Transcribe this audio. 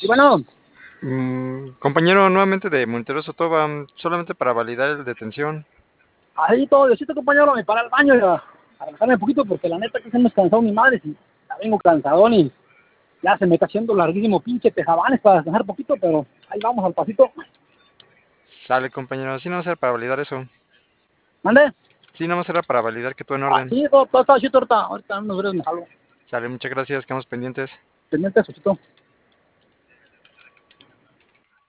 Y bueno, Compañero, nuevamente de Monitero Sotoba, solamente para validar el detención. ahí todo, Diosito, compañero, me para el baño a relajarme un poquito porque la neta que se me ha cansado mi madre y ya vengo cansadón y ya se me está haciendo larguísimo pinche tejabanes para descansar un poquito, pero ahí vamos al pasito. Sale, compañero, sí, nada más era para validar eso. ¿Mande? Sí, nada más era para validar que todo en orden. Así, todo está chido ahorita. Ahorita en unos breves me salgo. Sale, muchas gracias, quedamos pendientes. Pendiente, Diosito.